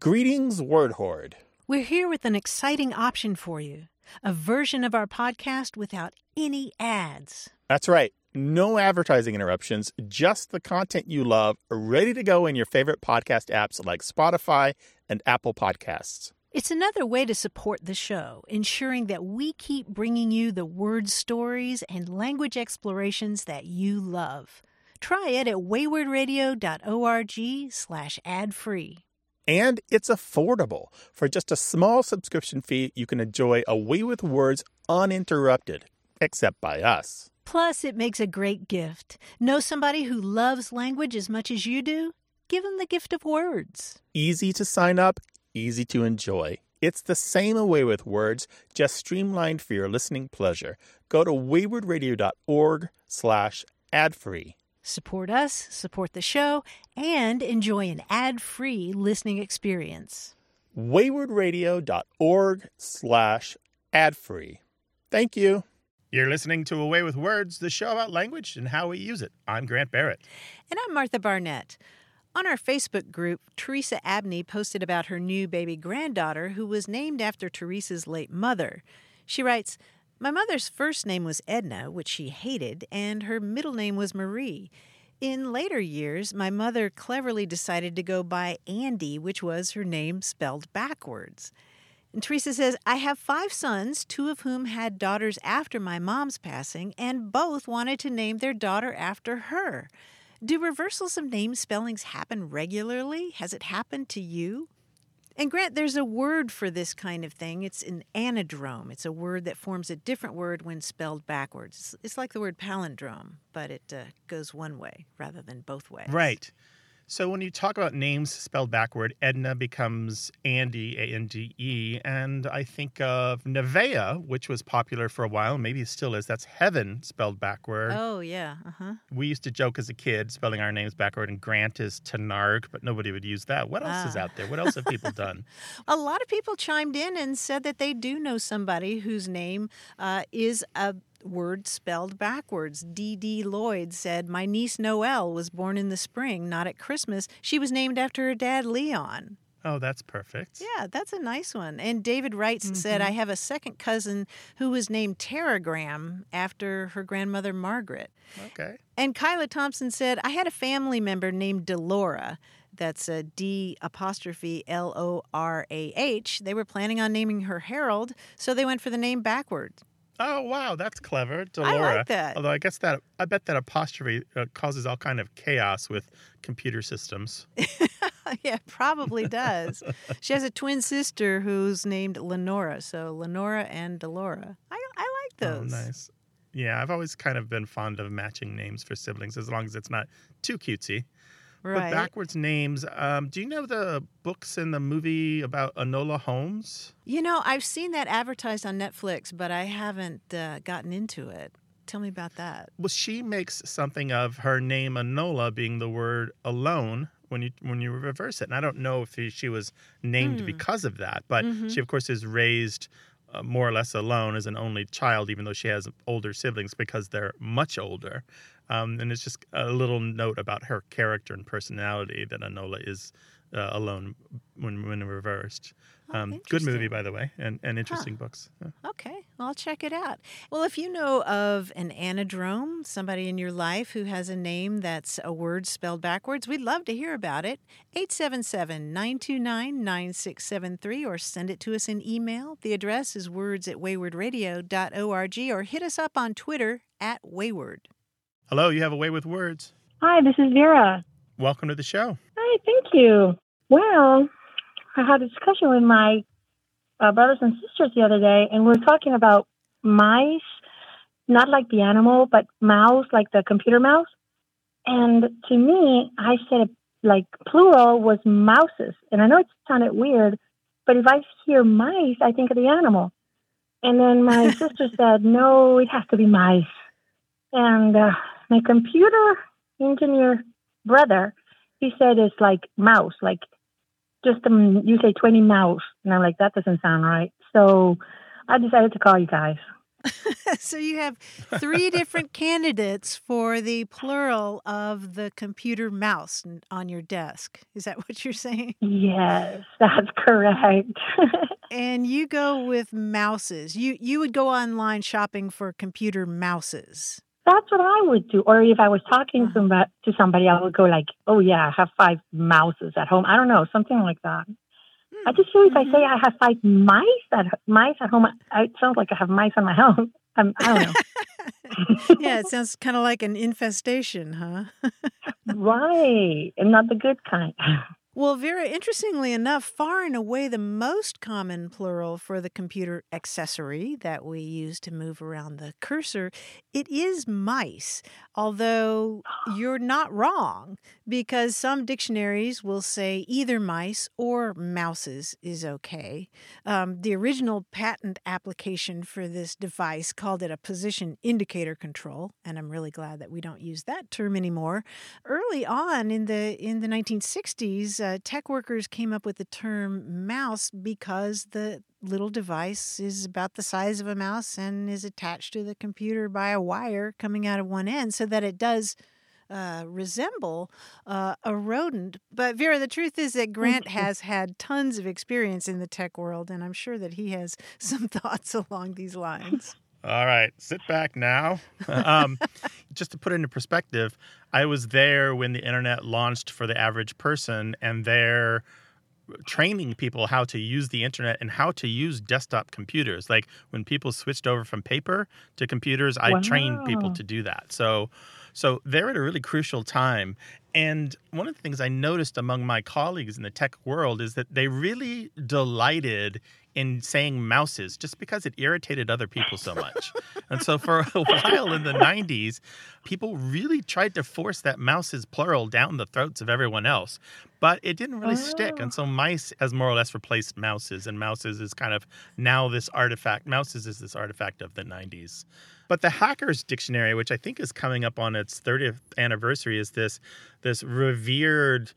Greetings, Word Horde. We're here with an exciting option for you. A version of our podcast without any ads. That's right. No advertising interruptions, just the content you love, ready to go in your favorite podcast apps like Spotify and Apple Podcasts. It's another way to support the show, ensuring that we keep bringing you the word stories and language explorations that you love. Try it at waywardradio.org/ad-free. And it's affordable. For just a small subscription fee, you can enjoy A Way with Words uninterrupted, except by us. Plus, it makes a great gift. Know somebody who loves language as much as you do? Give them the gift of words. Easy to sign up, easy to enjoy. It's the same A Way with Words, just streamlined for your listening pleasure. Go to waywardradio.org/ad-free. Support us, support the show, and enjoy an ad-free listening experience. waywardradio.org/ad-free. Thank you. You're listening to A Way with Words, the show about language and how we use it. I'm Grant Barrett. And I'm Martha Barnett. On our Facebook group, Teresa Abney posted about her new baby granddaughter who was named after Teresa's late mother. She writes, "My mother's first name was Edna, which she hated, and her middle name was Marie. In later years, my mother cleverly decided to go by Andy, which was her name spelled backwards." And Teresa says, "I have 5 sons, 2 of whom had daughters after my mom's passing, and both wanted to name their daughter after her. Do reversals of name spellings happen regularly? Has it happened to you?" And Grant, there's a word for this kind of thing. It's an anadrome. It's a word that forms a different word when spelled backwards. It's like the word palindrome, but it goes one way rather than both ways. Right. So when you talk about names spelled backward, Edna becomes Andy, A-N-D-E, and I think of Nevaeh, which was popular for a while, maybe it still is. That's heaven spelled backward. Oh, yeah. Uh-huh. We used to joke as a kid, spelling our names backward, and Grant is Tanarg, but nobody would use that. What else is out there? What else have people done? A lot of people chimed in and said that they do know somebody whose name is a word spelled backwards. D.D. Lloyd said, "My niece Noelle was born in the spring, not at Christmas. She was named after her dad, Leon." Oh, that's perfect. Yeah, that's a nice one. And David Wrights said, "I have a second cousin who was named Teragram after her grandmother, Margaret." Okay. And Kyla Thompson said, "I had a family member named Delora." That's a D''Lorah. They were planning on naming her Harold, so they went for the name backwards. Oh, wow, that's clever. Delora. I like that. Although I bet that apostrophe causes all kind of chaos with computer systems. Yeah, probably does. She has a twin sister who's named Lenora, so Lenora and Delora. I like those. Oh, nice. Yeah, I've always kind of been fond of matching names for siblings as long as it's not too cutesy. Right. But backwards names, do you know the books and the movie about Enola Holmes? You know, I've seen that advertised on Netflix, but I haven't gotten into it. Tell me about that. Well, she makes something of her name Enola being the word alone when you reverse it. And I don't know if she was named because of that, but she, of course, is raised more or less alone as an only child, even though she has older siblings because they're much older. And it's just a little note about her character and personality that Enola is alone when reversed. Good movie, by the way, and interesting books. Yeah. Okay, well, I'll check it out. Well, if you know of an anadrome, somebody in your life who has a name that's a word spelled backwards, we'd love to hear about it. 877-929-9673 or send it to us in email. The address is words@waywardradio.org or hit us up on Twitter @Wayward. Hello, you have A Way with Words. Hi, this is Vera. Welcome to the show. Hi, thank you. Well, I had a discussion with my brothers and sisters the other day, and we were talking about mice, not like the animal, but mouse, like the computer mouse. And to me, I said like plural was mouses. And I know it sounded weird, but if I hear mice, I think of the animal. And then my sister said, no, it has to be mice. And my computer engineer brother, he said it's like mouse, like just you say 20 mouse. And I'm like, that doesn't sound right. So I decided to call you guys. So you have 3 different candidates for the plural of the computer mouse on your desk. Is that what you're saying? Yes, that's correct. And you go with mouses. You would go online shopping for computer mouses. That's what I would do. Or if I was talking to somebody, I would go like, oh, yeah, I have 5 mouses at home. I don't know, something like that. I just feel if I say I have 5 mice at home, it sounds like I have mice on my home. I don't know. Yeah, it sounds kind of like an infestation, huh? Right. And not the good kind. Well, Vera, interestingly enough, far and away the most common plural for the computer accessory that we use to move around the cursor, it is mice. Although you're not wrong, because some dictionaries will say either mice or mouses is okay. The original patent application for this device called it a position indicator control, and I'm really glad that we don't use that term anymore. Early on in the 1960s, tech workers came up with the term mouse because the little device is about the size of a mouse and is attached to the computer by a wire coming out of one end so that it does resemble a rodent. But Vera, the truth is that Grant has had tons of experience in the tech world, and I'm sure that he has some thoughts along these lines. All right, sit back now. Just to put it into perspective, I was there when the internet launched for the average person, and they're training people how to use the internet and how to use desktop computers. Like when people switched over from paper to computers, I trained people to do that. So they're at a really crucial time. And one of the things I noticed among my colleagues in the tech world is that they really delighted in saying mouses just because it irritated other people so much. And so for a while in the 90s, people really tried to force that mouses plural down the throats of everyone else. But it didn't really stick. And so mice has more or less replaced mouses. And mouses is kind of now this artifact. Mouses is this artifact of the 90s. But the Hackers Dictionary, which I think is coming up on its 30th anniversary, is this revered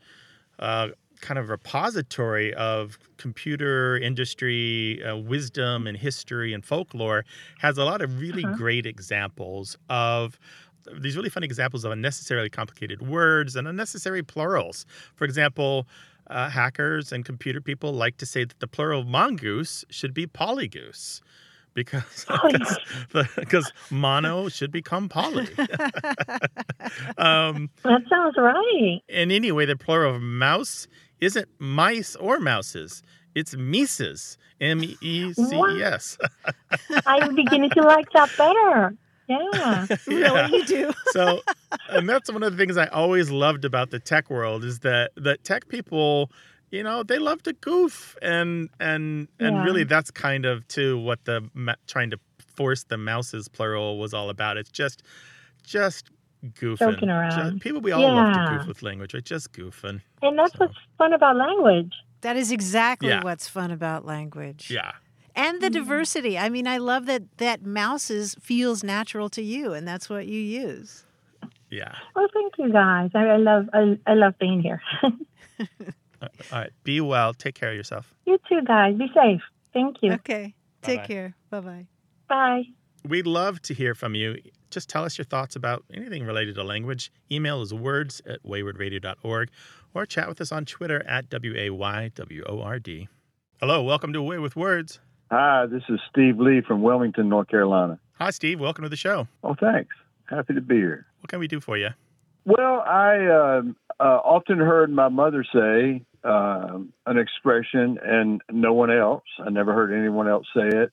kind of repository of computer industry wisdom and history and folklore, has a lot of really great examples of these really fun examples of unnecessarily complicated words and unnecessary plurals. For example, hackers and computer people like to say that the plural of mongoose should be polygoose. Because mono should become poly. That sounds right. And anyway, the plural of mouse isn't mice or mouses. It's mices. MEECES. I'm beginning to like that better. Yeah. Really, you do. So, and that's one of the things I always loved about the tech world is that tech people, you know, they love to goof, and really that's kind of too what the trying to force the mouses plural was all about. It's just goofing. Joking around. We all love to goof with language, right? Just goofing. And that's what's fun about language. That is exactly what's fun about language. Yeah. And the diversity. I mean, I love that mouses feels natural to you, and that's what you use. Yeah. Well, thank you guys. I love being here. All right. Be well. Take care of yourself. You too, guys. Be safe. Thank you. Okay. Take Bye-bye. care. Bye-bye. Bye. We'd love to hear from you. Just tell us your thoughts about anything related to language. Email is words@waywardradio.org or chat with us on Twitter @WAYWORD. Hello. Welcome to Away with Words. Hi, this is Steve Lee from Wilmington, North Carolina. Hi, Steve. Welcome to the show. Oh, thanks. Happy to be here. What can we do for you? Well, I often heard my mother say an expression and no one else. I never heard anyone else say it.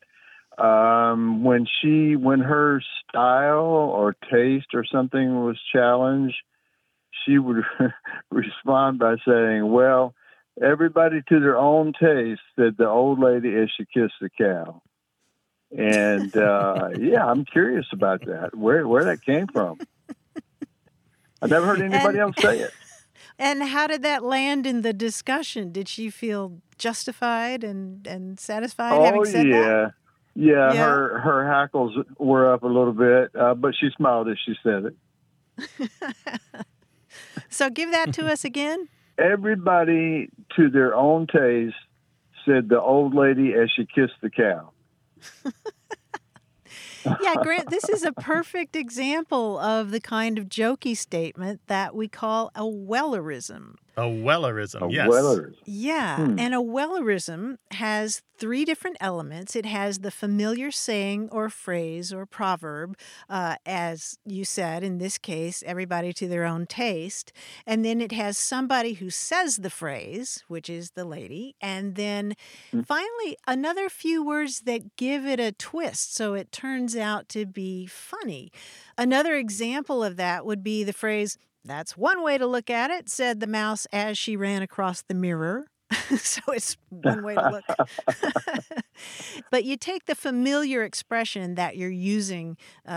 When her style or taste or something was challenged, she would respond by saying, well, everybody to their own taste, said the old lady as she kissed the cow. And I'm curious about that, where that came from. I never heard anybody else say it. And how did that land in the discussion? Did she feel justified and satisfied having said that? Yeah, her hackles were up a little bit, but she smiled as she said it. So give that to us again. Everybody to their own taste, said the old lady as she kissed the cow. Yeah, Grant, this is a perfect example of the kind of jokey statement that we call a Wellerism. A Wellerism, A yes. Wellerism. Yeah, and a Wellerism has 3 different elements. It has the familiar saying or phrase or proverb, as you said, in this case, everybody to their own taste. And then it has somebody who says the phrase, which is the lady. And then finally, another few words that give it a twist so it turns out to be funny. Another example of that would be the phrase, "That's one way to look at it," said the mouse as she ran across the mirror. So it's one way to look. But you take the familiar expression that you're using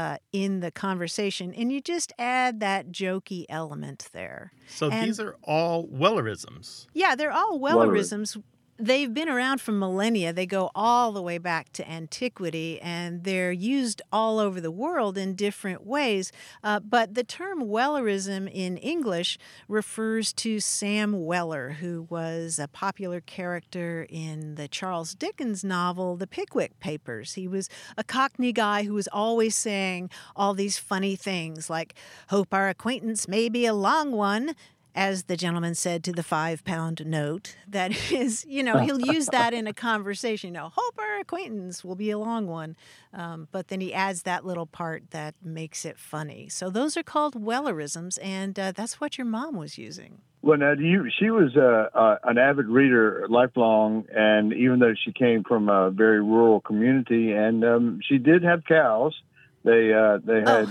in the conversation and you just add that jokey element there. So And- these are all Wellerisms. Yeah, they're all Wellerisms. They've been around for millennia. They go all the way back to antiquity, and they're used all over the world in different ways. But the term Wellerism in English refers to Sam Weller, who was a popular character in the Charles Dickens novel, The Pickwick Papers. He was a Cockney guy who was always saying all these funny things like, "Hope our acquaintance may be a long one," as the gentleman said to the 5-pound note. That is, he'll use that in a conversation. Hope our acquaintance will be a long one. But then he adds that little part that makes it funny. So those are called Wellerisms, and that's what your mom was using. Well, now, she was an avid reader lifelong, and even though she came from a very rural community, and she did have cows. They had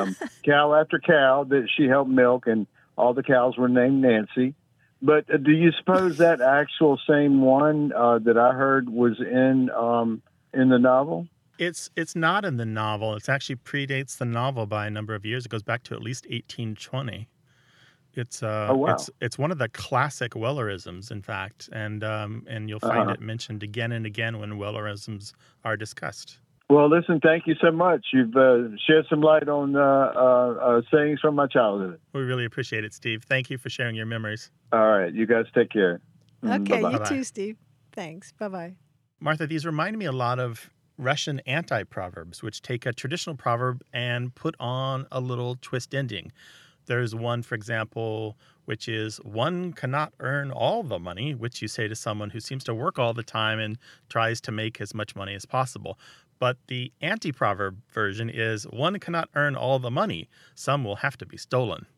cow after cow that she helped milk, and all the cows were named Nancy. But do you suppose that actual same one that I heard was in the novel? It's not in the novel. It actually predates the novel by a number of years. It goes back to at least 1820. It's it's one of the classic Wellerisms, in fact, and you'll find it mentioned again and again when Wellerisms are discussed. Well, listen, thank you so much. You've shed some light on sayings from my childhood. We really appreciate it, Steve. Thank you for sharing your memories. All right. You guys take care. Okay, Bye-bye. you too, Steve. Thanks. Bye-bye. Martha, these remind me a lot of Russian anti-proverbs, which take a traditional proverb and put on a little twist ending. There's one, for example, which is, "One cannot earn all the money," which you say to someone who seems to work all the time and tries to make as much money as possible. But the anti-proverb version is, "One cannot earn all the money. Some will have to be stolen."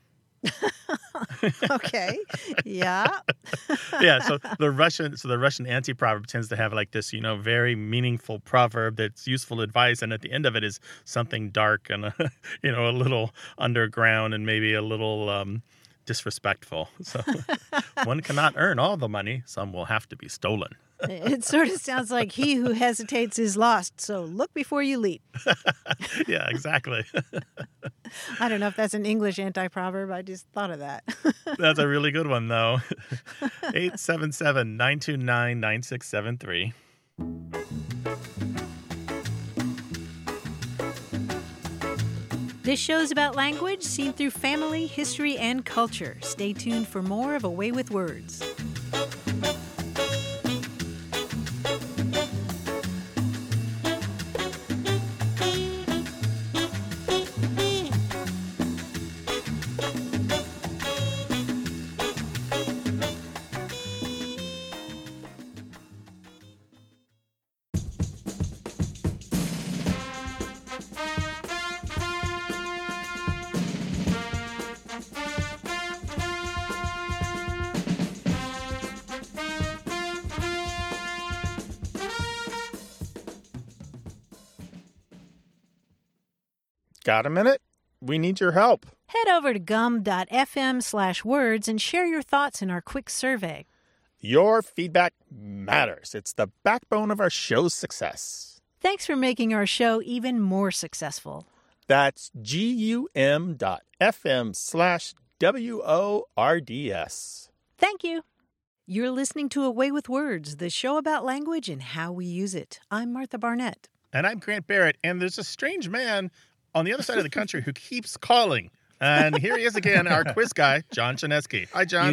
Okay. Yeah. Yeah, so the Russian anti-proverb tends to have like this, very meaningful proverb that's useful advice, and at the end of it is something dark and a little underground and maybe a little disrespectful. So one cannot earn all the money, some will have to be stolen. It sort of sounds like he who hesitates is lost, so look before you leap. Yeah, exactly. I don't know if that's an English anti-proverb. I just thought of that. That's a really good one, though. 877-929-9673. This show's about language seen through family, history, and culture. Stay tuned for more of A Way with Words. Got a minute? We need your help. Head over to gum.fm/words and share your thoughts in our quick survey. Your feedback matters. It's the backbone of our show's success. Thanks for making our show even more successful. That's gum.fm/WORDS. Thank you. You're listening to A Way with Words, the show about language and how we use it. I'm Martha Barnett. And I'm Grant Barrett, and there's a strange man on the other side of the country who keeps calling. And here he is again, our quiz guy, John Chaneski. Hi, John.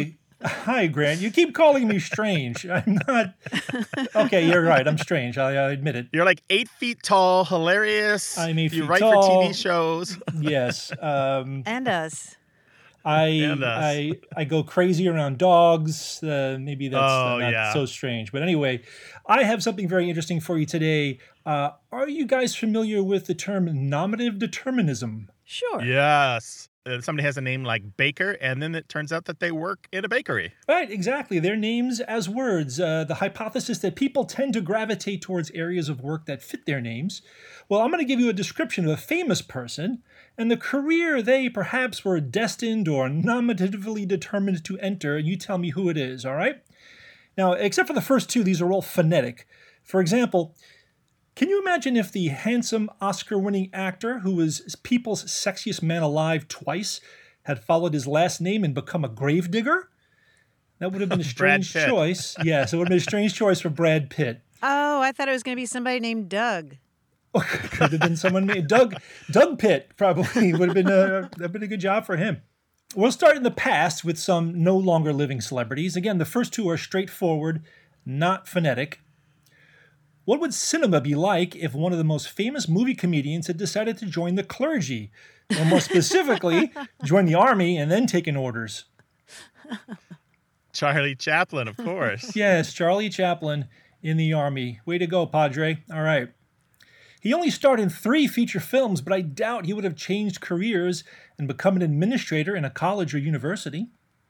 Hi, Grant. You keep calling me strange. I'm not. Okay, you're right. I'm strange. I admit it. You're like 8 feet tall, hilarious. I'm 8 You feet write tall. for TV shows. Yes. And us. And us. I go crazy around dogs. Maybe that's not so strange. But anyway, I have something very interesting for you today. Are you guys familiar with the term nominative determinism? Sure. Yes. Somebody has a name like Baker, and then it turns out that they work in a bakery. Right, exactly. Their names as words. The hypothesis that people tend to gravitate towards areas of work that fit their names. Well, I'm going to give you a description of a famous person and the career they perhaps were destined or nominatively determined to enter. You tell me who it is, all right? Now, except for the first two, these are all phonetic. For example, can you imagine if the handsome Oscar-winning actor who was People's Sexiest Man Alive twice had followed his last name and become a gravedigger? That would have been a strange choice. Yes, it would have been a strange choice for Brad Pitt. Oh, I thought it was going to be somebody named Doug. Could have been someone named Doug Pitt. Probably would have been a good job for him. We'll start in the past with some no longer living celebrities. Again, the first two are straightforward, not phonetic. What would cinema be like if one of the most famous movie comedians had decided to join the clergy? Or more specifically, join the army and then take in orders? Charlie Chaplin, of course. Yes, Charlie Chaplin in the army. Way to go, Padre. All right. He only starred in 3 feature films, but I doubt he would have changed careers and become an administrator in a college or university.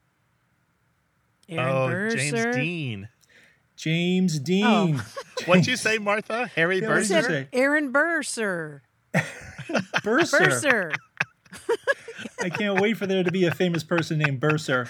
James Dean. James Dean. Oh. What'd you say, Martha? Harry Yeah, what did you Bursar? say? Aaron Bursar. Bursar. I can't wait for there to be a famous person named Bursar.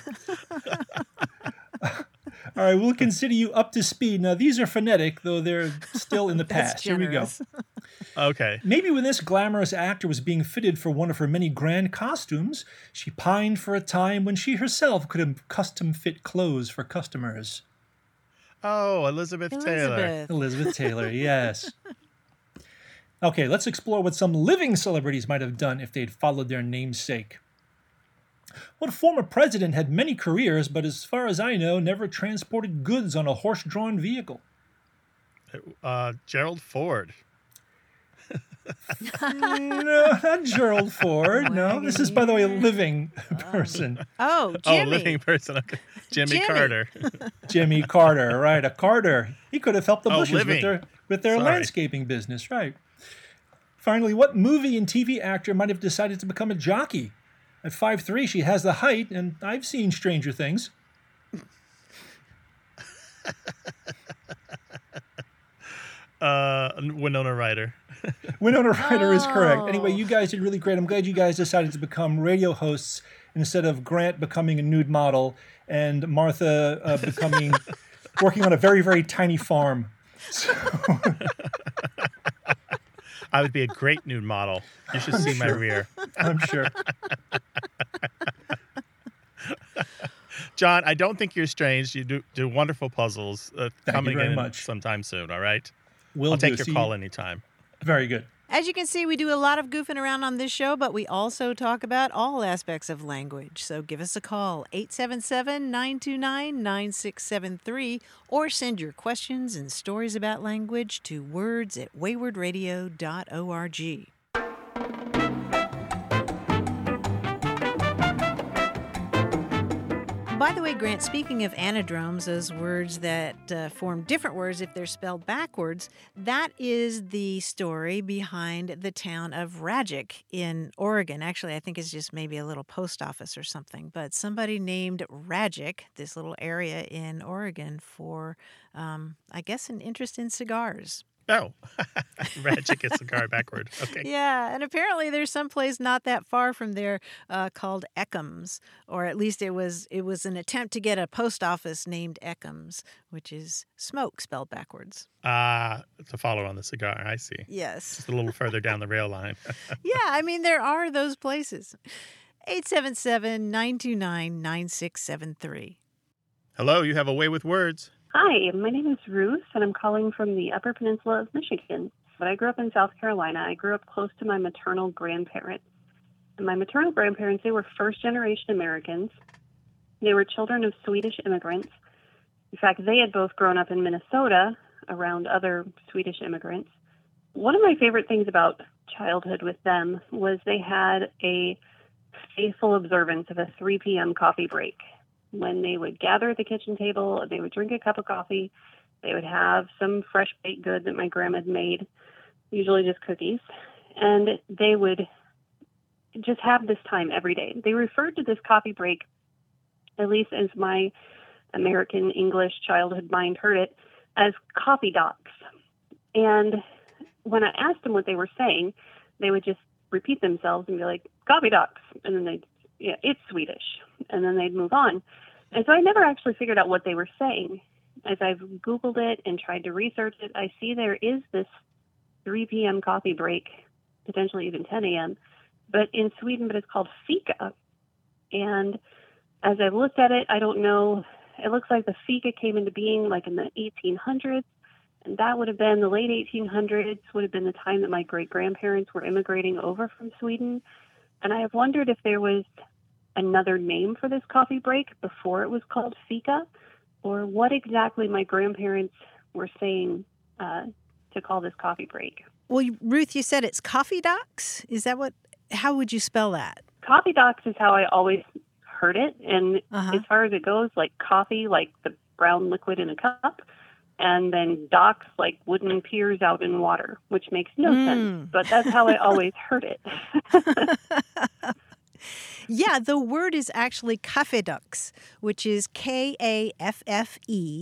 All right, we'll consider you up to speed. Now, these are phonetic, though they're still in the past. Here we go. Okay. Maybe when this glamorous actor was being fitted for one of her many grand costumes, she pined for a time when she herself could have custom-fit clothes for customers. Oh, Elizabeth Taylor. Elizabeth Taylor, yes. Okay, let's explore what some living celebrities might have done if they'd followed their namesake. What former president had many careers, but as far as I know, never transported goods on a horse-drawn vehicle? Gerald Ford. No, not Gerald Ford. No, this is, by the way, a living person. Oh, Jimmy. Oh, living person. Okay. Jimmy Carter. Jimmy Carter, right? A Carter. He could have helped the Bushes living. with their landscaping business, right? Finally, what movie and TV actor might have decided to become a jockey? At 5'3", she has the height, and I've seen Stranger Things. Winona Ryder. Winona Ryder is correct. Anyway, you guys did really great. I'm glad you guys decided to become radio hosts instead of Grant becoming a nude model and Martha working on a very, very tiny farm. So. I would be a great nude model. You should see my rear. I'm sure. John, I don't think you're strange. You do wonderful puzzles. Coming very in much. sometime soon, all right? I'll take your call anytime. Very good. As you can see, we do a lot of goofing around on this show, but we also talk about all aspects of language. So give us a call, 877-929-9673, or send your questions and stories about language to words@waywardradio.org. By the way, Grant, speaking of anadromes, those words that form different words if they're spelled backwards, that is the story behind the town of Ragic in Oregon. Actually, I think it's just maybe a little post office or something, but somebody named Ragic, this little area in Oregon, for, I guess, an interest in cigars. Oh, Ragic is cigar backward. Okay. Yeah, and apparently there's some place not that far from there called Eckham's, or at least it was an attempt to get a post office named Eckham's, which is smoke spelled backwards. To follow on the cigar, I see. Yes. Just a little further down the rail line. Yeah, I mean, there are those places. 877-929-9673. Hello, you have a way with words. Hi, my name is Ruth, and I'm calling from the Upper Peninsula of Michigan. But I grew up in South Carolina. I grew up close to my maternal grandparents. And my maternal grandparents, they were first-generation Americans. They were children of Swedish immigrants. In fact, they had both grown up in Minnesota around other Swedish immigrants. One of my favorite things about childhood with them was they had a faithful observance of a 3 p.m. coffee break. When they would gather at the kitchen table, they would drink a cup of coffee, they would have some fresh baked good that my grandma had made, usually just cookies, and they would just have this time every day. They referred to this coffee break, at least as my American English childhood mind heard it, as coffee docks. And when I asked them what they were saying, they would just repeat themselves and be like, coffee docks. And then they'd, yeah, it's Swedish. And then they'd move on. And so I never actually figured out what they were saying. As I've Googled it and tried to research it, I see there is this 3 p.m. coffee break, potentially even 10 a.m., but in Sweden, but it's called fika. And as I looked at it, I don't know, it looks like the fika came into being like in the 1800s. And that would have been the late 1800s, would have been the time that my great-grandparents were immigrating over from Sweden. And I have wondered if there was another name for this coffee break before it was called fika, or what exactly my grandparents were saying to call this coffee break. Well, Ruth, you said it's coffee docks? Is that what, how would you spell that? Coffee docks is how I always heard it. And as far as it goes, like coffee, like the brown liquid in a cup, and then docks like wooden piers out in water, which makes no sense. But that's how I always heard it. Yeah, the word is actually kaffedags, which is Kaffedags.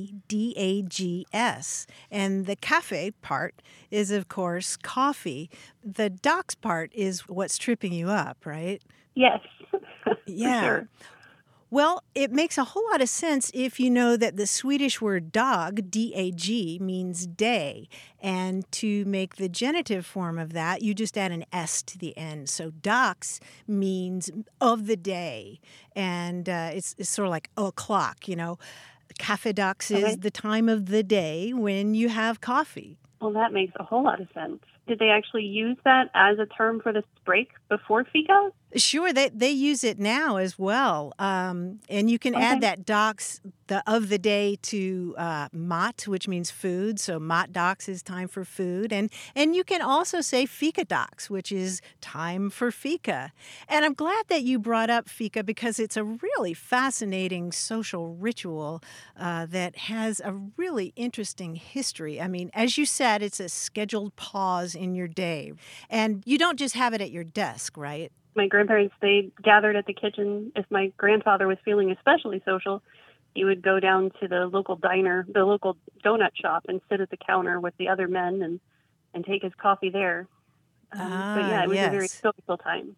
And the cafe part is, of course, coffee. The docks part is what's tripping you up, right? Yes. Yeah. For sure. Well, it makes a whole lot of sense if you know that the Swedish word dag, D-A-G, means day. And to make the genitive form of that, you just add an S to the end. So dags means of the day. And it's sort of like o'clock, you know. Kaffedags is the time of the day when you have coffee. Well, that makes a whole lot of sense. Did they actually use that as a term for this break before fika? Sure, they use it now as well. And you can add that docs of the day to mat, which means food. So mat docs is time for food. And you can also say fika docs, which is time for fika. And I'm glad that you brought up fika because it's a really fascinating social ritual that has a really interesting history. I mean, as you said, it's a scheduled pause in your day. And you don't just have it at your desk, right? My grandparents, they gathered at the kitchen. If my grandfather was feeling especially social, he would go down to the local diner, the local donut shop, and sit at the counter with the other men and take his coffee there. But yeah, it was a very social time.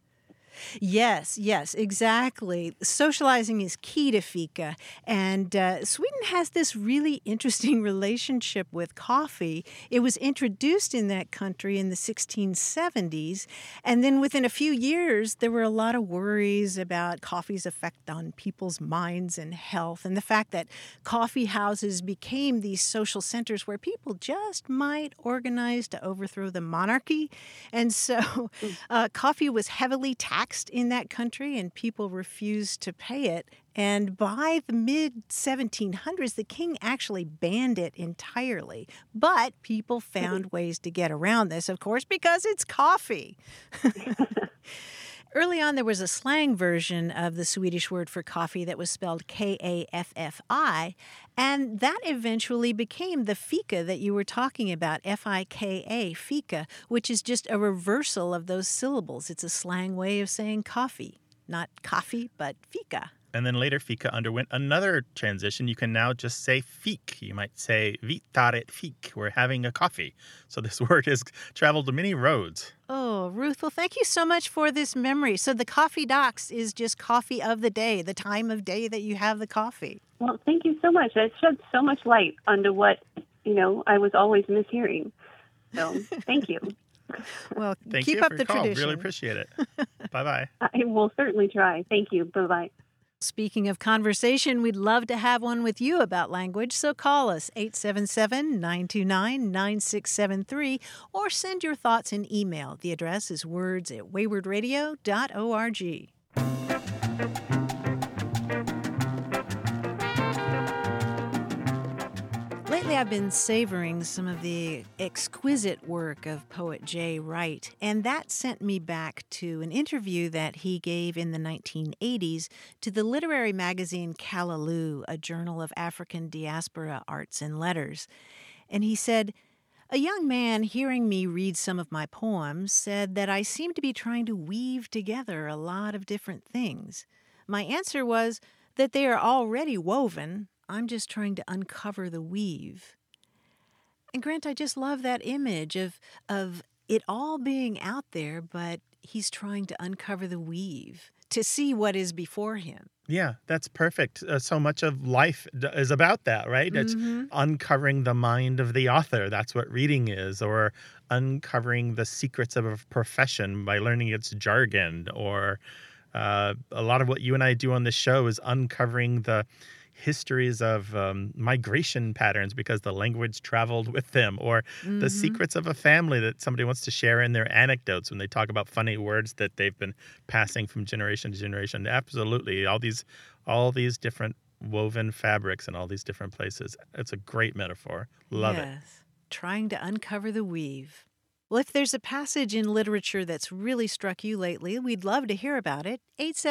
Yes, exactly. Socializing is key to fika. And Sweden has this really interesting relationship with coffee. It was introduced in that country in the 1670s. And then within a few years, there were a lot of worries about coffee's effect on people's minds and health. And the fact that coffee houses became these social centers where people just might organize to overthrow the monarchy. And so coffee was heavily taxed in that country, and people refused to pay it. And by the mid-1700s, the king actually banned it entirely. But people found ways to get around this, of course, because it's coffee. Early on, there was a slang version of the Swedish word for coffee that was spelled K-A-F-F-I, and that eventually became the fika that you were talking about, F-I-K-A, fika, which is just a reversal of those syllables. It's a slang way of saying coffee. Not coffee, but fika. And then later, fika underwent another transition. You can now just say fik. You might say vi tar ett fik. We're having a coffee. So this word has traveled many roads. Oh, Ruth, well, thank you so much for this memory. So the coffee docks is just coffee of the day, the time of day that you have the coffee. Well, thank you so much. It shed so much light onto what, I was always mishearing. So thank you. Well, Thank keep you up for the your call. tradition. Really appreciate it. Bye-bye. I will certainly try. Thank you. Bye-bye. Speaking of conversation, we'd love to have one with you about language, so call us 877-929-9673 or send your thoughts in email. The address is words@waywardradio.org. Lately, I've been savoring some of the exquisite work of poet Jay Wright, and that sent me back to an interview that he gave in the 1980s to the literary magazine Callaloo, a journal of African diaspora arts and letters. And he said, "A young man hearing me read some of my poems said that I seemed to be trying to weave together a lot of different things. My answer was that they are already woven. I'm just trying to uncover the weave." And Grant, I just love that image of it all being out there, but he's trying to uncover the weave to see what is before him. Yeah, that's perfect. So much of life is about that, right? It's uncovering the mind of the author. That's what reading is, or uncovering the secrets of a profession by learning its jargon, or a lot of what you and I do on this show is uncovering the histories of migration patterns because the language traveled with them, or the secrets of a family that somebody wants to share in their anecdotes when they talk about funny words that they've been passing from generation to generation. Absolutely. All these different woven fabrics in all these different places. It's a great metaphor. Love it. Yes, trying to uncover the weave. Well, if there's a passage in literature that's really struck you lately, we'd love to hear about it.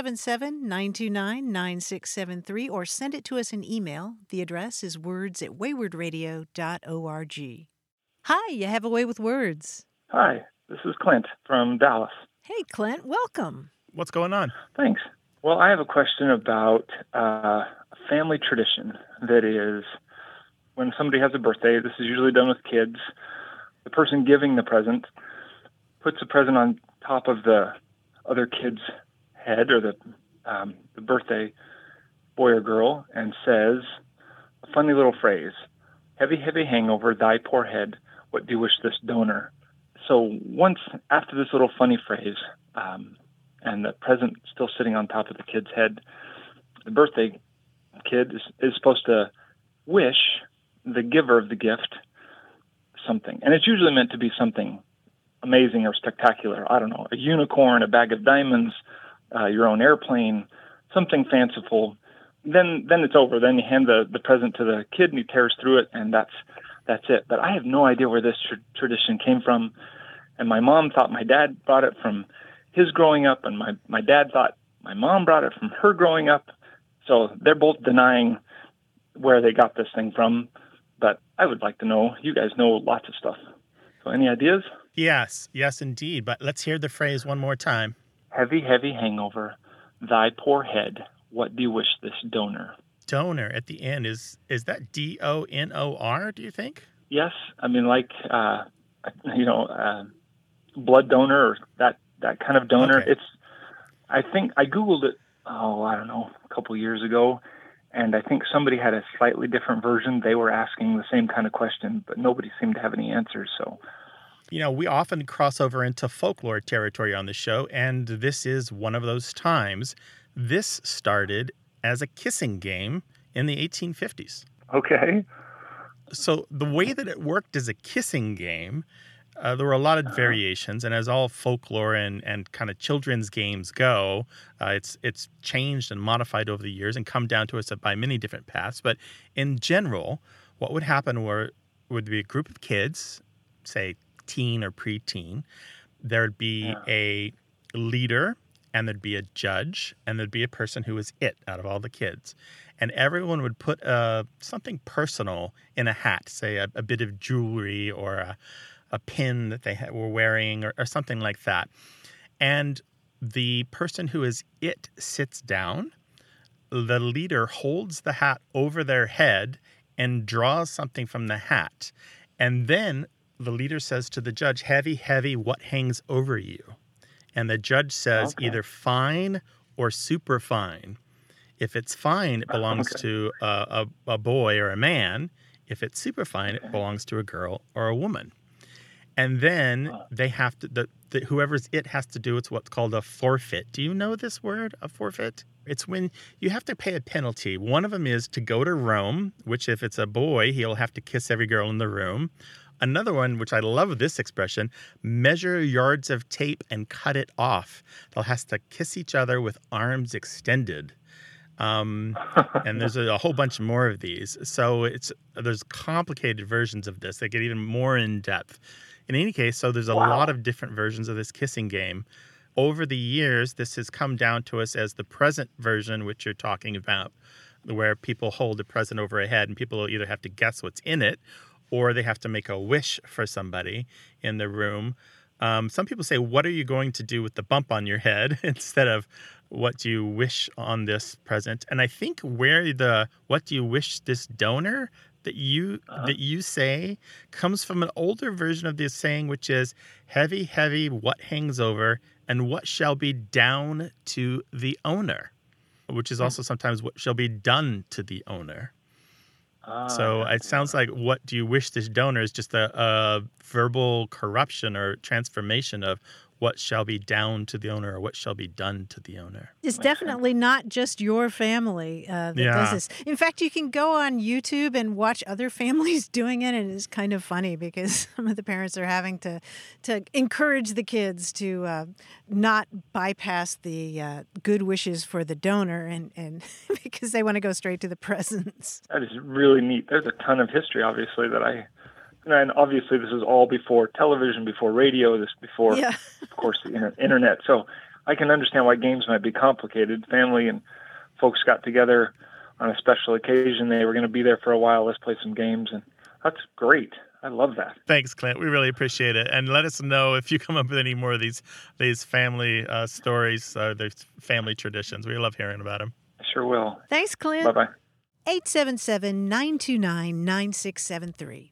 877-929-9673, or send it to us in email. The address is words@waywardradio.org. Hi, you have a way with words. Hi, this is Clint from Dallas. Hey, Clint, welcome. What's going on? Thanks. Well, I have a question about a family tradition that is when somebody has a birthday. This is usually done with kids. The person giving the present puts a present on top of the other kid's head, or the birthday boy or girl, and says a funny little phrase: "Heavy, heavy hangover, thy poor head. What do you wish this donor?" So once after this little funny phrase, and the present still sitting on top of the kid's head, the birthday kid is supposed to wish the giver of the gift something. And it's usually meant to be something amazing or spectacular. I don't know, a unicorn, a bag of diamonds, your own airplane, something fanciful. Then it's over. Then you hand the present to the kid and he tears through it, and that's it. But I have no idea where this tradition came from. And my mom thought my dad brought it from his growing up, and my dad thought my mom brought it from her growing up. So they're both denying where they got this thing from. But I would like to know. You guys know lots of stuff. So any ideas? Yes, indeed. But let's hear the phrase one more time. Heavy, heavy hangover, thy poor head. What do you wish this donor? Donor at the end, is that DONOR, do you think? Yes. I mean, like, blood donor, or that kind of donor. Okay. I think I Googled it, I don't know, a couple years ago. And I think somebody had a slightly different version. They were asking the same kind of question, but nobody seemed to have any answers. So, we often cross over into folklore territory on the show, and this is one of those times. This started as a kissing game in the 1850s. Okay. So the way that it worked as a kissing game, there were a lot of variations, and as all folklore and kind of children's games go, it's changed and modified over the years and come down to us by many different paths. But in general, what would happen would be a group of kids, say teen or preteen. There'd be a leader, and there'd be a judge, and there'd be a person who was it out of all the kids. And everyone would put something personal in a hat, say a bit of jewelry or a pin that they were wearing or something like that. And the person who is it sits down. The leader holds the hat over their head and draws something from the hat. And then the leader says to the judge, "Heavy, heavy, what hangs over you?" And the judge says either fine or super fine. If it's fine, it belongs to a boy or a man. If it's super fine, it belongs to a girl or a woman. And then they have to, whoever's it has to do, it's what's called a forfeit. Do you know this word, a forfeit? It's when you have to pay a penalty. One of them is to go to Rome, which if it's a boy, he'll have to kiss every girl in the room. Another one, which I love this expression, measure yards of tape and cut it off. They'll have to kiss each other with arms extended. And there's a whole bunch more of these. So there's complicated versions of this that get even more in depth. In any case, so there's a lot of different versions of this kissing game. Over the years, this has come down to us as the present version, which you're talking about, where people hold a present over a head and people will either have to guess what's in it or they have to make a wish for somebody in the room. Some people say, what are you going to do with the bump on your head instead of what do you wish on this present? And I think where the what do you wish this donor that you say comes from an older version of this saying, which is heavy, heavy, what hangs over and what shall be down to the owner, which is also sometimes what shall be done to the owner. So it sounds like what do you wish this donor is just a verbal corruption or transformation of what shall be down to the owner or what shall be done to the owner. It's definitely not just your family that does this. In fact, you can go on YouTube and watch other families doing it, and it's kind of funny because some of the parents are having to encourage the kids to not bypass the good wishes for the donor and because they want to go straight to the presents. That is really neat. There's a ton of history, obviously, and obviously this is all before television, before radio, before, of course, the internet. So I can understand why games might be complicated. Family and folks got together on a special occasion. They were going to be there for a while. Let's play some games. And that's great. I love that. Thanks, Clint. We really appreciate it. And let us know if you come up with any more of these family stories, these family traditions. We love hearing about them. I sure will. Thanks, Clint. Bye-bye. 877-929-9673.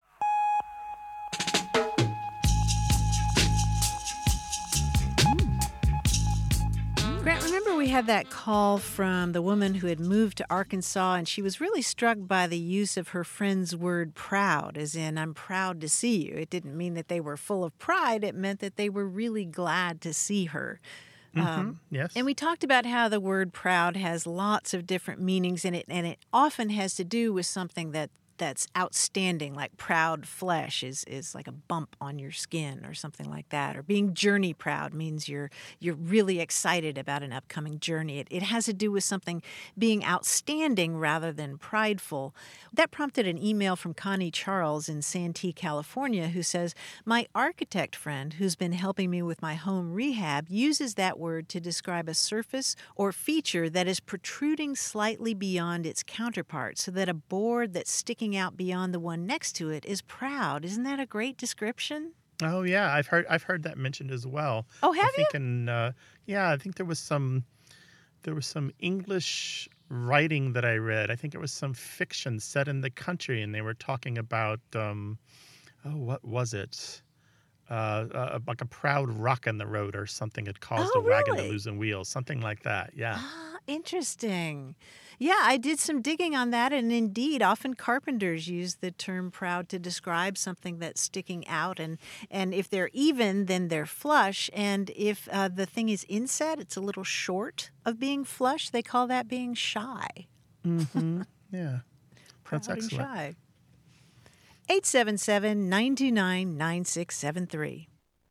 Grant, remember we had that call from the woman who had moved to Arkansas, and she was really struck by the use of her friend's word proud, as in, I'm proud to see you. It didn't mean that they were full of pride. It meant that they were really glad to see her. Yes. And we talked about how the word proud has lots of different meanings in it, and it often has to do with something that's outstanding, like proud flesh is like a bump on your skin or something like that. Or being journey proud means you're really excited about an upcoming journey. It has to do with something being outstanding rather than prideful. That prompted an email from Connie Charles in Santee, California, who says, my architect friend who's been helping me with my home rehab uses that word to describe a surface or feature that is protruding slightly beyond its counterpart, so that a board that's sticking out beyond the one next to it is proud. Isn't that a great description? Oh yeah, I've heard that mentioned as well. Oh, have you? I think there was some English writing that I read. I think it was some fiction set in the country, and they were talking about what was it? Like a proud rock in the road or something. It caused a wagon to lose a wheel, something like that. Yeah. Ah, interesting. Yeah, I did some digging on that, and indeed, often carpenters use the term proud to describe something that's sticking out, and if they're even, then they're flush, and if the thing is inset, it's a little short of being flush, they call that being shy. Mm-hmm. Yeah, Proud that's excellent. And shy. 877-929-9673.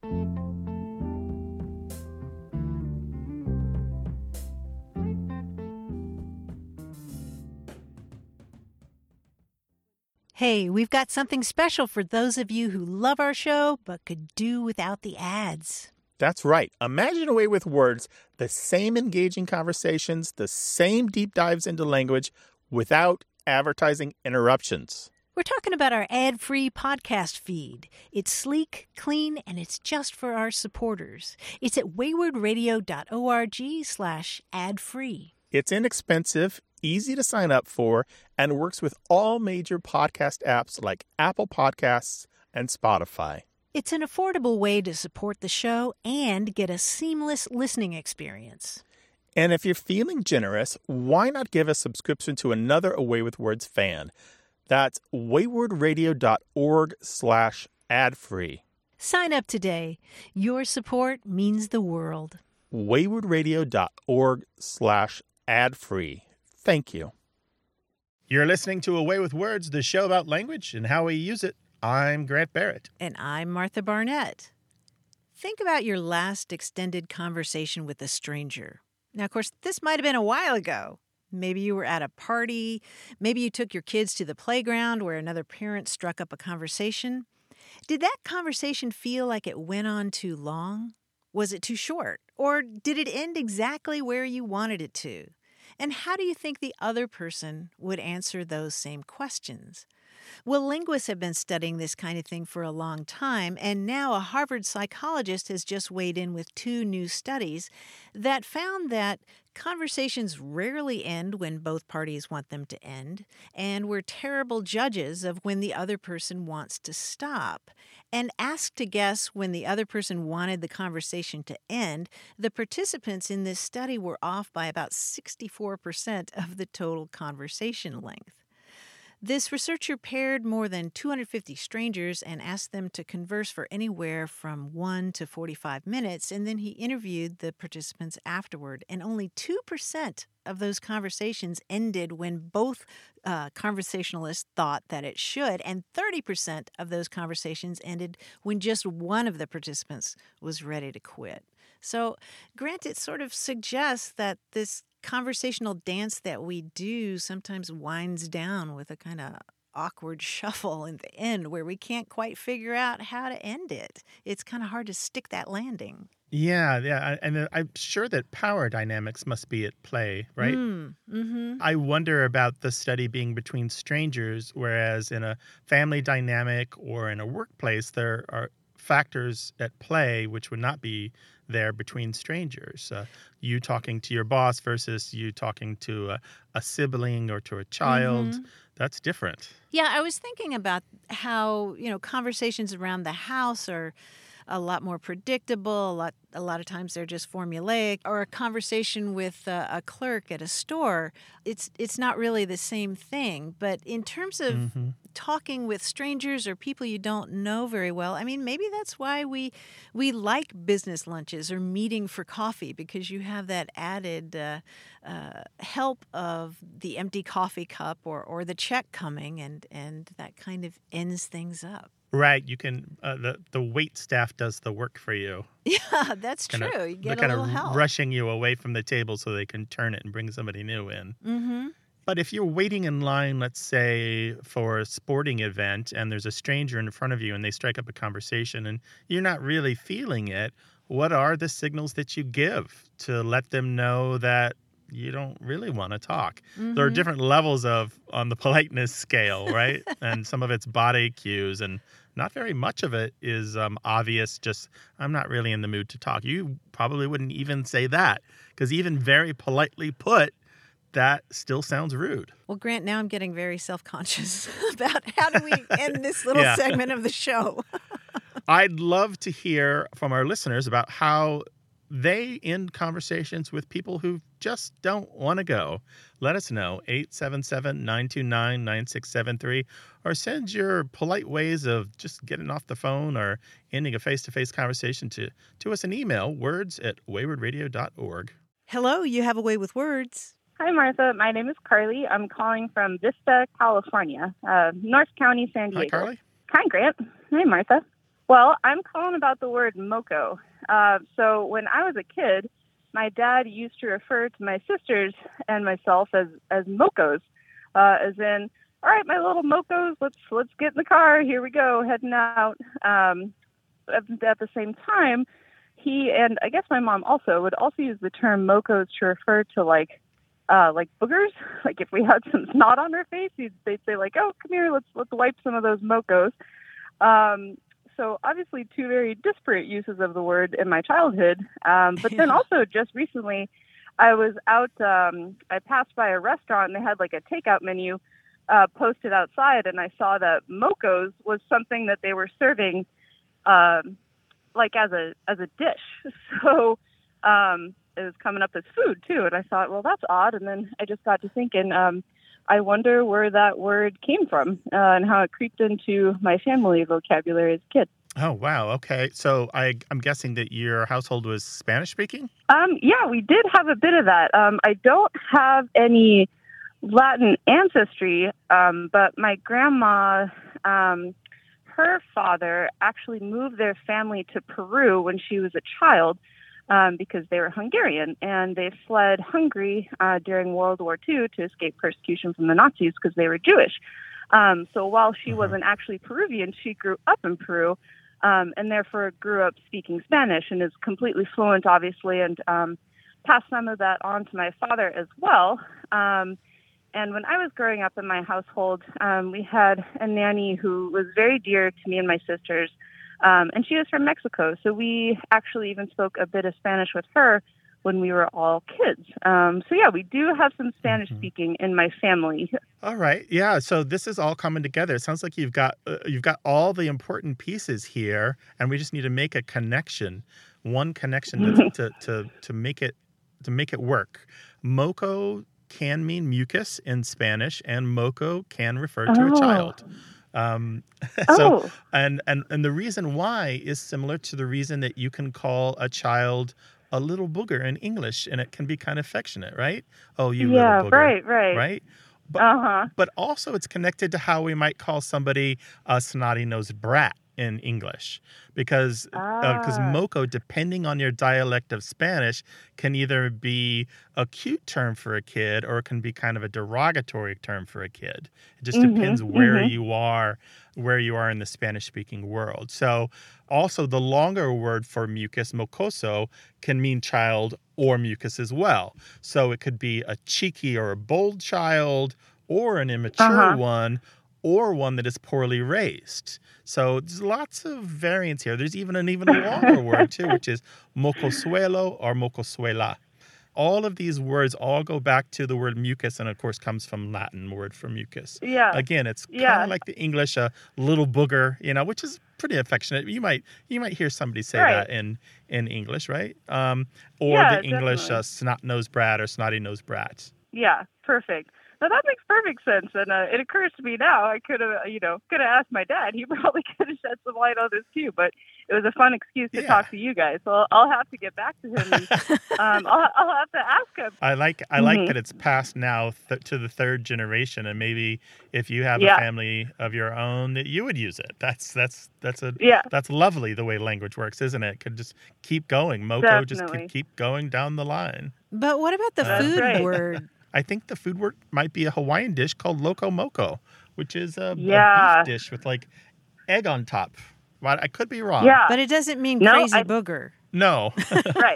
Hey, we've got something special for those of you who love our show but could do without the ads. That's right. Imagine a way with words, the same engaging conversations, the same deep dives into language without advertising interruptions. We're talking about our ad-free podcast feed. It's sleek, clean, and it's just for our supporters. It's at waywardradio.org/ad-free. It's inexpensive, easy to sign up for, and works with all major podcast apps like Apple Podcasts and Spotify. It's an affordable way to support the show and get a seamless listening experience. And if you're feeling generous, why not give a subscription to another Away with Words fan? That's waywardradio.org/ad-free. Sign up today. Your support means the world. waywardradio.org/ad-free. Thank you. You're listening to Away with Words, the show about language and how we use it. I'm Grant Barrett. And I'm Martha Barnett. Think about your last extended conversation with a stranger. Now, of course, this might have been a while ago. Maybe you were at a party. Maybe you took your kids to the playground where another parent struck up a conversation. Did that conversation feel like it went on too long? Was it too short? Or did it end exactly where you wanted it to? And how do you think the other person would answer those same questions? Well, linguists have been studying this kind of thing for a long time, and now a Harvard psychologist has just weighed in with 2 new studies that found that conversations rarely end when both parties want them to end, and we're terrible judges of when the other person wants to stop. And asked to guess when the other person wanted the conversation to end, the participants in this study were off by about 64% of the total conversation length. This researcher paired more than 250 strangers and asked them to converse for anywhere from 1 to 45 minutes, and then he interviewed the participants afterward. And only 2% of those conversations ended when both conversationalists thought that it should, and 30% of those conversations ended when just one of the participants was ready to quit. So, Grant, it sort of suggests that this conversational dance that we do sometimes winds down with a kind of awkward shuffle in the end where we can't quite figure out how to end it. It's kind of hard to stick that landing. Yeah. And I'm sure that power dynamics must be at play, right? Mm-hmm. I wonder about the study being between strangers, whereas in a family dynamic or in a workplace, there are factors at play which would not be there between strangers. You talking to your boss versus you talking to a sibling or to a child, Mm-hmm. that's different. Yeah, I was thinking about how, conversations around the house are a lot more predictable. A lot of times they're just formulaic. Or a conversation with a clerk at a store, it's not really the same thing. But in terms of talking with strangers or people you don't know very well, I mean, maybe that's why we like business lunches or meeting for coffee, because you have that added help of the empty coffee cup or the check coming, and that kind of ends things up. Right, you can. The wait staff does the work for you. Yeah, that's true. You get a little help. Rushing you away from the table so they can turn it and bring somebody new in. Mm-hmm. But if you're waiting in line, let's say for a sporting event, and there's a stranger in front of you and they strike up a conversation and you're not really feeling it, what are the signals that you give to let them know that you don't really want to talk? Mm-hmm. There are different levels on the politeness scale, right? And some of it's body cues, and not very much of it is obvious, just, I'm not really in the mood to talk. You probably wouldn't even say that, because even very politely put, that still sounds rude. Well, Grant, now I'm getting very self-conscious about how do we end this little segment of the show. I'd love to hear from our listeners about how they end conversations with people who just don't want to go. Let us know, 877-929-9673, or send your polite ways of just getting off the phone or ending a face-to-face conversation to us an email, words@waywardradio.org. Hello, you have a way with words. Hi, Martha. My name is Carly. I'm calling from Vista, California, North County, San Diego. Hi, Carly. Hi, Grant. Hi, Martha. Well, I'm calling about the word moco. So when I was a kid, my dad used to refer to my sisters and myself as mocos, as in, all right, my little mocos, let's get in the car. Here we go, heading out. At the same time, he and I guess my mom also would also use the term mocos to refer to like boogers. Like if we had some snot on our face, they'd say like, oh, come here, let's wipe some of those mocos. So obviously 2 very disparate uses of the word in my childhood. But then also just recently I was out, I passed by a restaurant and they had like a takeout menu posted outside, and I saw that mocos was something that they were serving like as a dish. So it was coming up as food too. And I thought, well, that's odd. And then I just got to thinking, I wonder where that word came from and how it creeped into my family vocabulary as a kid. Oh, wow. Okay. So I'm guessing that your household was Spanish speaking? Yeah, we did have a bit of that. I don't have any Latin ancestry, but my grandma, her father actually moved their family to Peru when she was a child. because they were Hungarian, and they fled Hungary during World War II to escape persecution from the Nazis because they were Jewish. So while she wasn't actually Peruvian, she grew up in Peru, and therefore grew up speaking Spanish and is completely fluent, obviously, and passed some of that on to my father as well. And when I was growing up in my household, we had a nanny who was very dear to me and my sisters, and she was from Mexico. So we actually even spoke a bit of Spanish with her when we were all kids. So yeah, we do have some Spanish speaking in my family. All right. Yeah. So this is all coming together. It sounds like you've got all the important pieces here, and we just need to make a connection, one connection to make it work. Moco can mean mucus in Spanish, and moco can refer to a child. So and the reason why is similar to the reason that you can call a child a little booger in English, and it can be kind of affectionate, right? Oh, you little booger. Right. But also it's connected to how we might call somebody a snotty-nosed brat in English, because moco, depending on your dialect of Spanish, can either be a cute term for a kid or it can be kind of a derogatory term for a kid. It just depends where you are in the Spanish-speaking world. So also the longer word for mucus, mocoso, can mean child or mucus as well. So it could be a cheeky or a bold child, or an immature one, or one that is poorly raised. So there's lots of variants here. There's even a longer word too, which is mocosuelo or mocosuela. All of these words all go back to the word mucus, and of course comes from Latin word for mucus. Yeah. Again, it's kind of like the English, a little booger, which is pretty affectionate. You might hear somebody say that in English, right? Or the English snot-nosed brat or snotty-nosed brat. Yeah, perfect. So that makes perfect sense, and it occurs to me now. I could have asked my dad. He probably could have shed some light on this too. But it was a fun excuse to talk to you guys. So I'll have to get back to him. And, I'll have to ask him. I like that it's passed now to the third generation, and maybe if you have a family of your own, that you would use it. That's lovely the way language works, isn't it? It could just keep going. Moco just could keep going down the line. But what about the food word? I think the food word might be a Hawaiian dish called loco moco, which is a beef dish with like egg on top. Well, I could be wrong. Yeah. But it doesn't mean crazy booger. No. Right.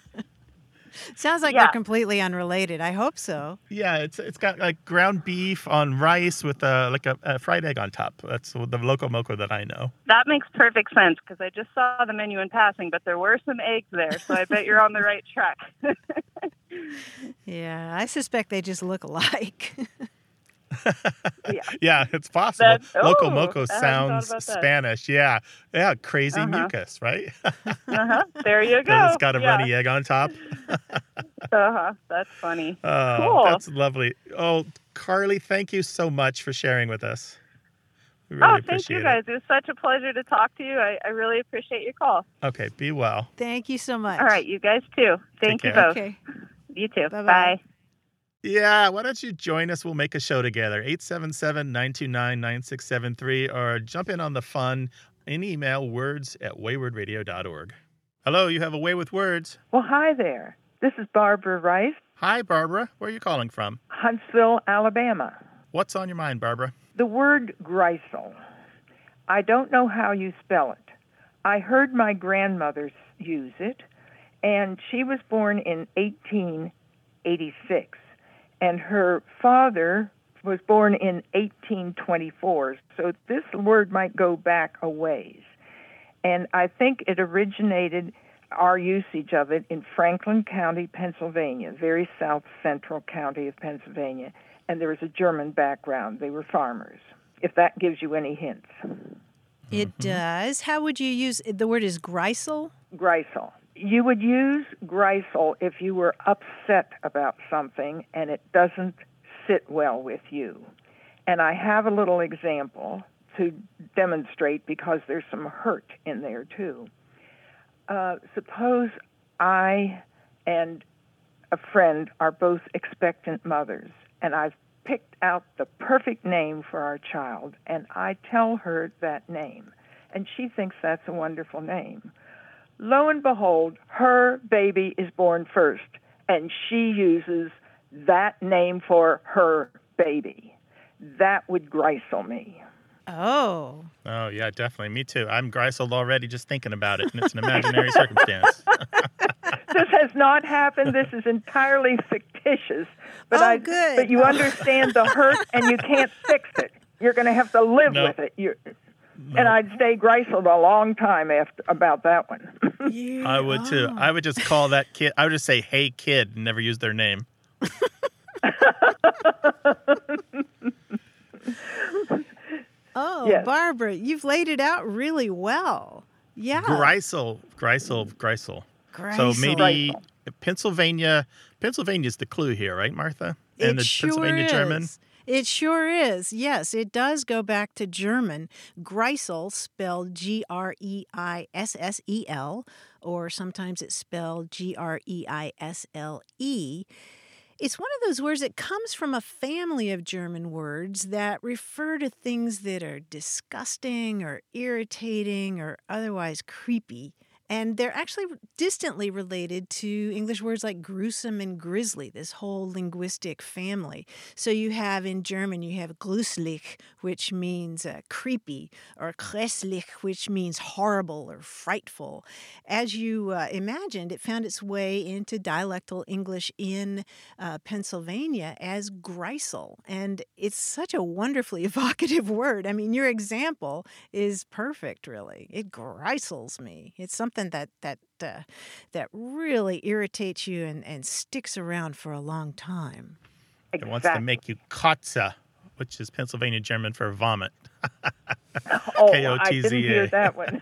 Sounds like they're completely unrelated. I hope so. Yeah, it's got like ground beef on rice with a fried egg on top. That's the loco moco that I know. That makes perfect sense because I just saw the menu in passing, but there were some eggs there, so I bet you're on the right track. Yeah, I suspect they just look alike. Yeah, it's possible. Loco moco sounds Spanish. Yeah, crazy mucus, right? There you go. It's got a runny egg on top. That's funny. Cool. That's lovely. Oh, Carly, thank you so much for sharing with us. We really thank you guys. It was such a pleasure to talk to you. I really appreciate your call. Okay, be well. Thank you so much. All right, you guys too. Thank you both. Okay. You too. Bye-bye. Bye. Yeah, why don't you join us? We'll make a show together. 877-929-9673, or jump in on the fun and email words@waywardradio.org. Hello, you have a way with words. Well, hi there. This is Barbara Rice. Hi, Barbara. Where are you calling from? Huntsville, Alabama. What's on your mind, Barbara? The word Greisel. I don't know how you spell it. I heard my grandmother use it, and she was born in 1886. And her father was born in 1824, so this word might go back a ways. And I think it originated, our usage of it, in Franklin County, Pennsylvania, very south central county of Pennsylvania. And there was a German background. They were farmers, if that gives you any hints. It does. How would you use it? The word is Greisel? Greisel. You would use Greisel if you were upset about something and it doesn't sit well with you. And I have a little example to demonstrate because there's some hurt in there too. Suppose I and a friend are both expectant mothers, and I've picked out the perfect name for our child, and I tell her that name, and she thinks that's a wonderful name. lo and behold, her baby is born first, and she uses that name for her baby. That would Greisel me. Oh. Oh, yeah, definitely. Me too. I'm Greiseled already just thinking about it, and it's an imaginary circumstance. This has not happened. This is entirely fictitious. But good. But you understand the hurt, and you can't fix it. You're going to have to live with it. And I'd stay Greiseled a long time about that one. I would too. I would just call that kid. I would just say, "Hey, kid," and never use their name. Oh, yes. Barbara, you've laid it out really well. Yeah. Greisel. So maybe Greisel. Pennsylvania. Pennsylvania's the clue here, right, Martha? It And the sure Pennsylvania is. German. It sure is. Yes, it does go back to German. Greisel, spelled Greissel, or sometimes it's spelled Greisle. It's one of those words that comes from a family of German words that refer to things that are disgusting or irritating or otherwise creepy. And they're actually distantly related to English words like gruesome and grisly, this whole linguistic family. So you have in German, you have gruselig, which means creepy, or grässlich, which means horrible or frightful. As you imagined, it found its way into dialectal English in Pennsylvania as Greisel. And it's such a wonderfully evocative word. I mean, your example is perfect, really. It Greisels me. It's something that really irritates you and sticks around for a long time. It wants to make you kotze, which is Pennsylvania German for vomit. Oh, K-O-T-Z-A. I didn't hear that one.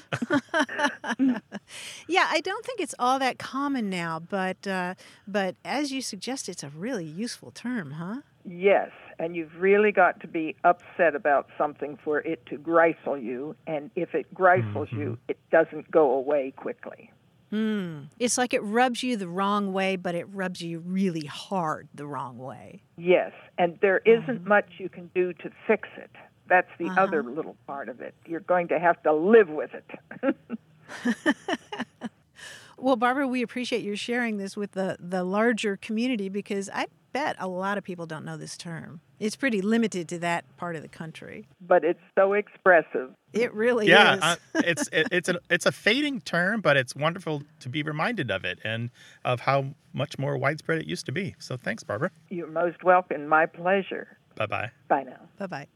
Yeah, I don't think it's all that common now, but as you suggest, it's a really useful term, huh? Yes, and you've really got to be upset about something for it to Greisel you, and if it Greisels you, it doesn't go away quickly. It's like it rubs you the wrong way, but it rubs you really hard the wrong way. Yes, and there isn't much you can do to fix it. That's the other little part of it. You're going to have to live with it. Well, Barbara, we appreciate your sharing this with the larger community because I bet a lot of people don't know this term. It's pretty limited to that part of the country. But it's so expressive. It really Yeah, is. it's a fading term, but it's wonderful to be reminded of it and of how much more widespread it used to be. So thanks, Barbara. You're most welcome. My pleasure. Bye-bye. Bye now. Bye-bye.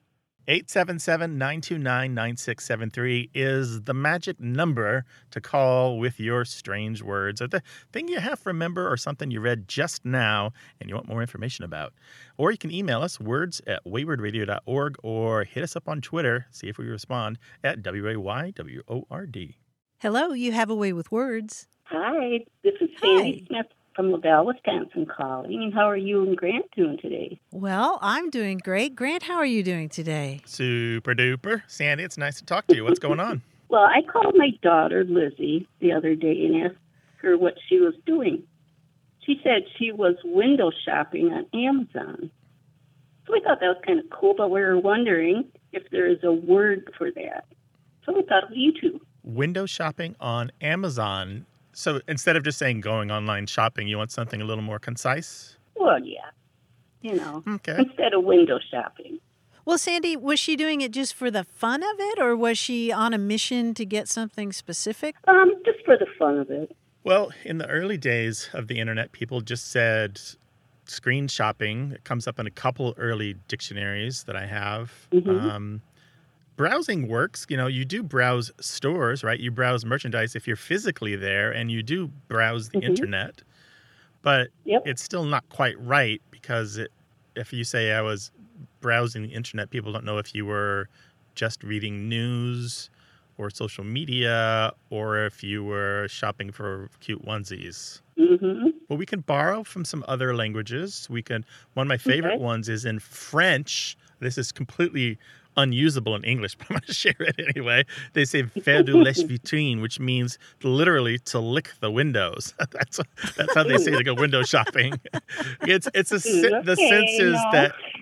877-929-9673 is the magic number to call with your strange words or the thing you half remember or something you read just now and you want more information about. Or you can email us words@waywordradio.org or hit us up on Twitter, see if we respond, at WAYWORD. Hello, you have a way with words. Hi, this is Sandy Smith from LaBelle, Wisconsin calling. And how are you and Grant doing today? Well, I'm doing great. Grant, how are you doing today? Super duper. Sandy, it's nice to talk to you. What's going on? Well, I called my daughter, Lizzie, the other day and asked her what she was doing. She said she was window shopping on Amazon. So we thought that was kind of cool, but we were wondering if there is a word for that. So we thought of you two. Window shopping on Amazon. So instead of just saying going online shopping, you want something a little more concise? Well, yeah. You know, Okay. instead of window shopping. Well, Sandy, was she doing it just for the fun of it, or was she on a mission to get something specific? Just for the fun of it. Well, in the early days of the internet, people just said screen shopping. It comes up in a couple early dictionaries that I have. Browsing works. You know, you do browse stores, right? You browse merchandise if you're physically there, and you do browse the internet. But it's still not quite right because if you say I was browsing the internet, people don't know if you were just reading news or social media or if you were shopping for cute onesies. Well, we can borrow from some other languages. One of my favorite ones is in French. This is completely unusable in English, but I'm going to share it anyway. They say faire du lèche-vitrine, which means literally to lick the windows. That's how they say to go window shopping. The sense is that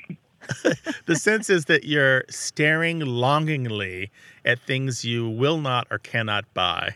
The sense is that you're staring longingly at things you will not or cannot buy.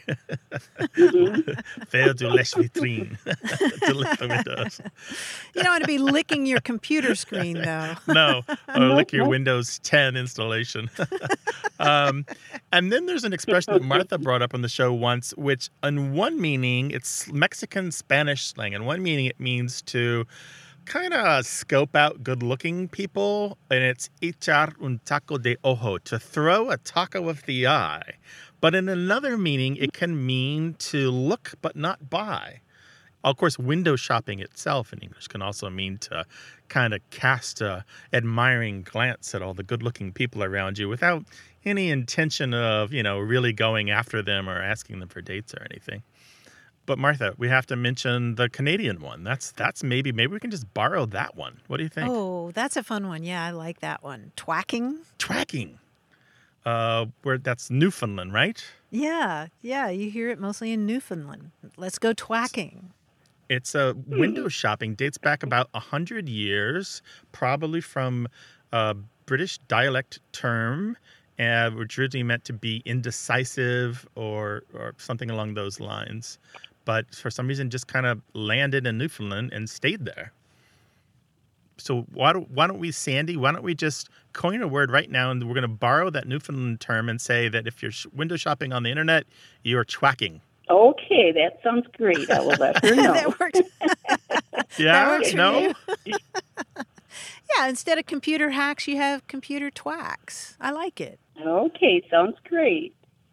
Faire de les vitrines. To lick the windows. You don't want to be licking your computer screen, though. No, or lick your Windows 10 installation. And then there's an expression that Martha brought up on the show once, which in one meaning, it's Mexican Spanish slang. In one meaning, it means to kind of scope out good-looking people, and it's echar un taco de ojo, to throw a taco of the eye. But in another meaning, it can mean to look but not buy. Of course, window shopping itself in English can also mean to kind of cast a admiring glance at all the good-looking people around you without any intention of, really going after them or asking them for dates or anything. But Martha, we have to mention the Canadian one. That's maybe we can just borrow that one. What do you think? Oh, that's a fun one. Yeah, I like that one. Twacking. Twacking. Where that's Newfoundland, right? Yeah. You hear it mostly in Newfoundland. Let's go twacking. It's window shopping. Dates back about 100 years, probably from a British dialect term, which originally meant to be indecisive or something along those lines. But for some reason just kind of landed in Newfoundland and stayed there. So why don't we, Sandy, just coin a word right now, and we're going to borrow that Newfoundland term and say that if you're window shopping on the internet, you're twacking. Okay, that sounds great. I will let her know. That works. Yeah? That works for No? you? Yeah, instead of computer hacks, you have computer twacks. I like it. Okay, sounds great.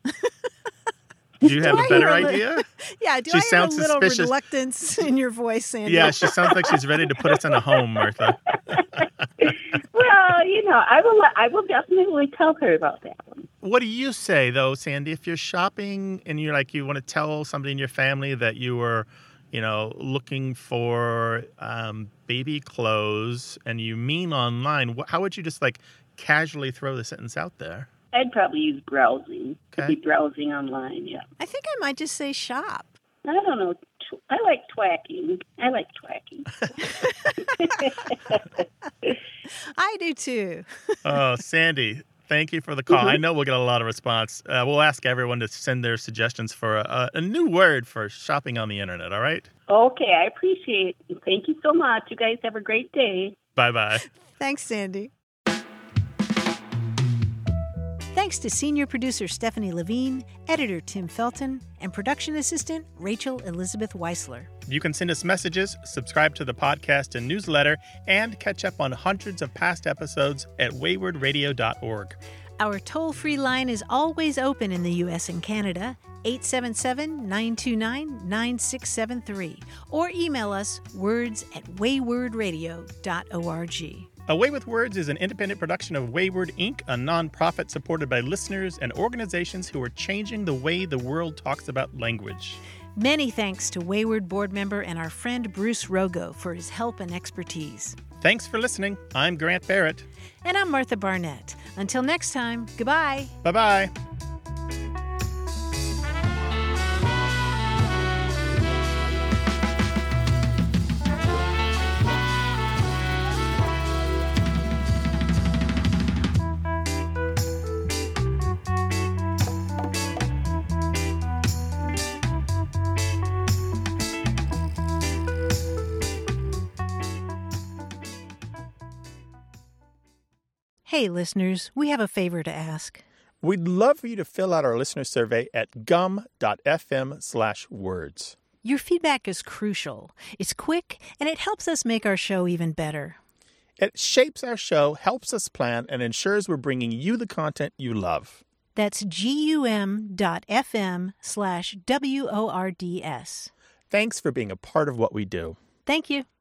Do you have a better idea? Yeah, do She I hear a sounds little suspicious. reluctance in your voice, Sandy? Yeah, she sounds like she's ready to put us in a home, Martha. Well, I will definitely tell her about that one. What do you say, though, Sandy, if you're shopping and you want to tell somebody in your family that you were, looking for baby clothes and you mean online, how would you just casually throw the sentence out there? I'd probably use browsing. Okay. Be browsing online, yeah. I think I might just say shop. I don't know. I like twacking. I do too. Oh, Sandy, thank you for the call. I know we'll get a lot of response. We'll ask everyone to send their suggestions for a new word for shopping on the internet, all right? Okay, I appreciate it. Thank you so much. You guys have a great day. Bye-bye. Thanks, Sandy. Thanks to senior producer Stephanie Levine, editor Tim Felton, and production assistant Rachel Elizabeth Weisler. You can send us messages, subscribe to the podcast and newsletter, and catch up on hundreds of past episodes at waywardradio.org. Our toll-free line is always open in the U.S. and Canada, 877-929-9673, or email us words@waywardradio.org. A Way with Words is an independent production of Wayward, Inc., a nonprofit supported by listeners and organizations who are changing the way the world talks about language. Many thanks to Wayward board member and our friend Bruce Rogo for his help and expertise. Thanks for listening. I'm Grant Barrett. And I'm Martha Barnett. Until next time, goodbye. Bye-bye. Hey, listeners, we have a favor to ask. We'd love for you to fill out our listener survey at gum.fm/words. Your feedback is crucial. It's quick, and it helps us make our show even better. It shapes our show, helps us plan, and ensures we're bringing you the content you love. That's gum.fm/WORDS. Thanks for being a part of what we do. Thank you.